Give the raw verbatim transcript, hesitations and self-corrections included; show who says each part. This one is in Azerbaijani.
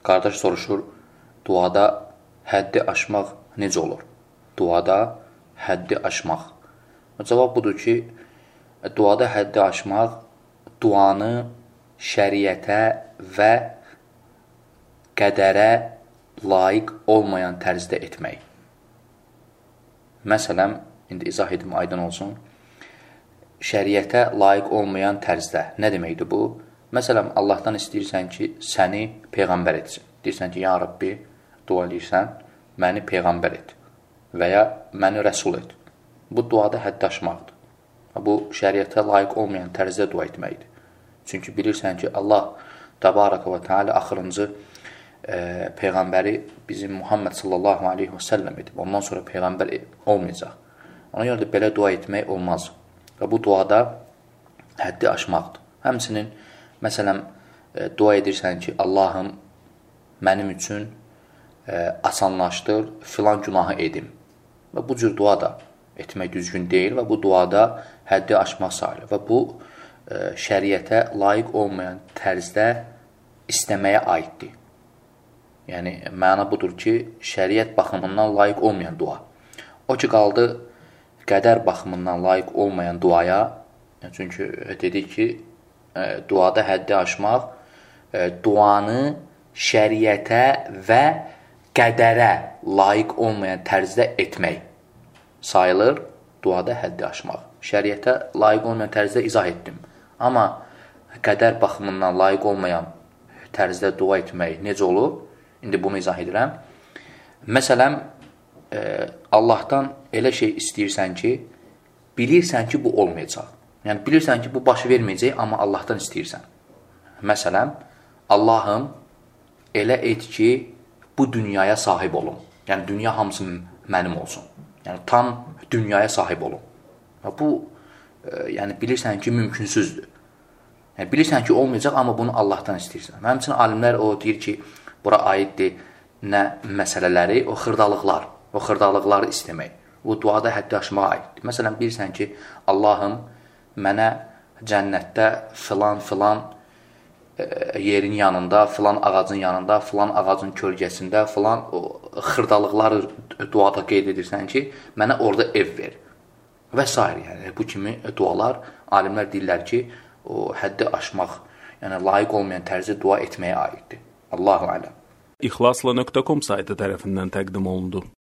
Speaker 1: Qardaş soruşur, duada həddi aşmaq necə olur? Duada həddi aşmaq. Cavab budur ki, duada həddi aşmaq, duanı şəriətə və qədərə layiq olmayan tərzdə etmək. Məsələn, indi izah edim, aydın olsun. Şəriətə layiq olmayan tərzdə. Nə deməkdir bu? Məsələn, Allahdan istəyirsən ki, səni Peyğəmbər etsin. Deyirsən ki, ya Rabbi, dua edirsən, məni Peyğəmbər et və ya məni Rəsul et. Bu, duada həddi aşmaqdır. Bu, şəriətə layiq olmayan tərzdə dua etməkdir. Çünki bilirsən ki, Allah Təbaraka və Teala axırıncı e, Peyğəmbəri bizim Muhammed sallallahu aleyhi və səlləm edib. Ondan sonra Peyğəmbər olmayacaq. Ona görə də belə dua etmək olmaz. Və bu duada həddi aşmaqdır. Həmçinin, məsələn, e, dua edirsən ki, Allahım mənim üçün e, asanlaşdır, filan günahı edim. Və bu cür dua da etmək düzgün deyil və bu duada həddi aşmaq sayılır. Və bu, e, şəriətə layiq olmayan tərzdə istəməyə aiddir. Yəni, məna budur ki, şəriət baxımından layiq olmayan dua. O ki, qaldı qədər baxımından layiq olmayan duaya, çünki dedik ki, e, duada həddi aşmaq, e, duanı şəriətə və qədərə layiq olmayan tərzdə etmək sayılır, duada həddi aşmaq. Şəriətə layiq olmayan tərzdə izah etdim. Amma qədər baxımından layiq olmayan tərzdə dua etmək necə olur? İndi bunu izah edirəm. Məsələn, e, Allahdan elə şey istəyirsən ki, bilirsən ki, bu olmayacaq. Yəni, bilirsən ki, bu baş verməyəcək, amma Allahdan istəyirsən. Məsələn, Allahım, elə et ki, bu dünyaya sahib olum. Yəni, dünya hamısı mənim olsun. Yəni, tam dünyaya sahib olum. Bu, e, yəni, bilirsən ki, mümkünsüzdür. Yəni, bilirsən ki, olmayacaq, amma bunu Allahdan istəyirsən. Həmçinin alimlər o deyir ki, bura aiddir nə məsələləri, o xırdalıqlar, o xırdalıqları istəmək. Bu, duada həddi aşmağa aiddir. Məsələn, bilirsən ki, Allahım, mənə cənnətdə filan-filan e, yerin yanında, filan ağacın yanında, filan ağacın kölgəsində, filan xırdalıqları duada qeyd edirsən ki, mənə orada ev ver. Və s. Yəni, bu kimi dualar, alimlər deyirlər ki, o həddi aşmaq, yəni layiq olmayan tərzdə dua etməyə aiddir. Allahu aləm.
Speaker 2: İxlasla nöqtə com saytı tərəfindən təqdim olundu.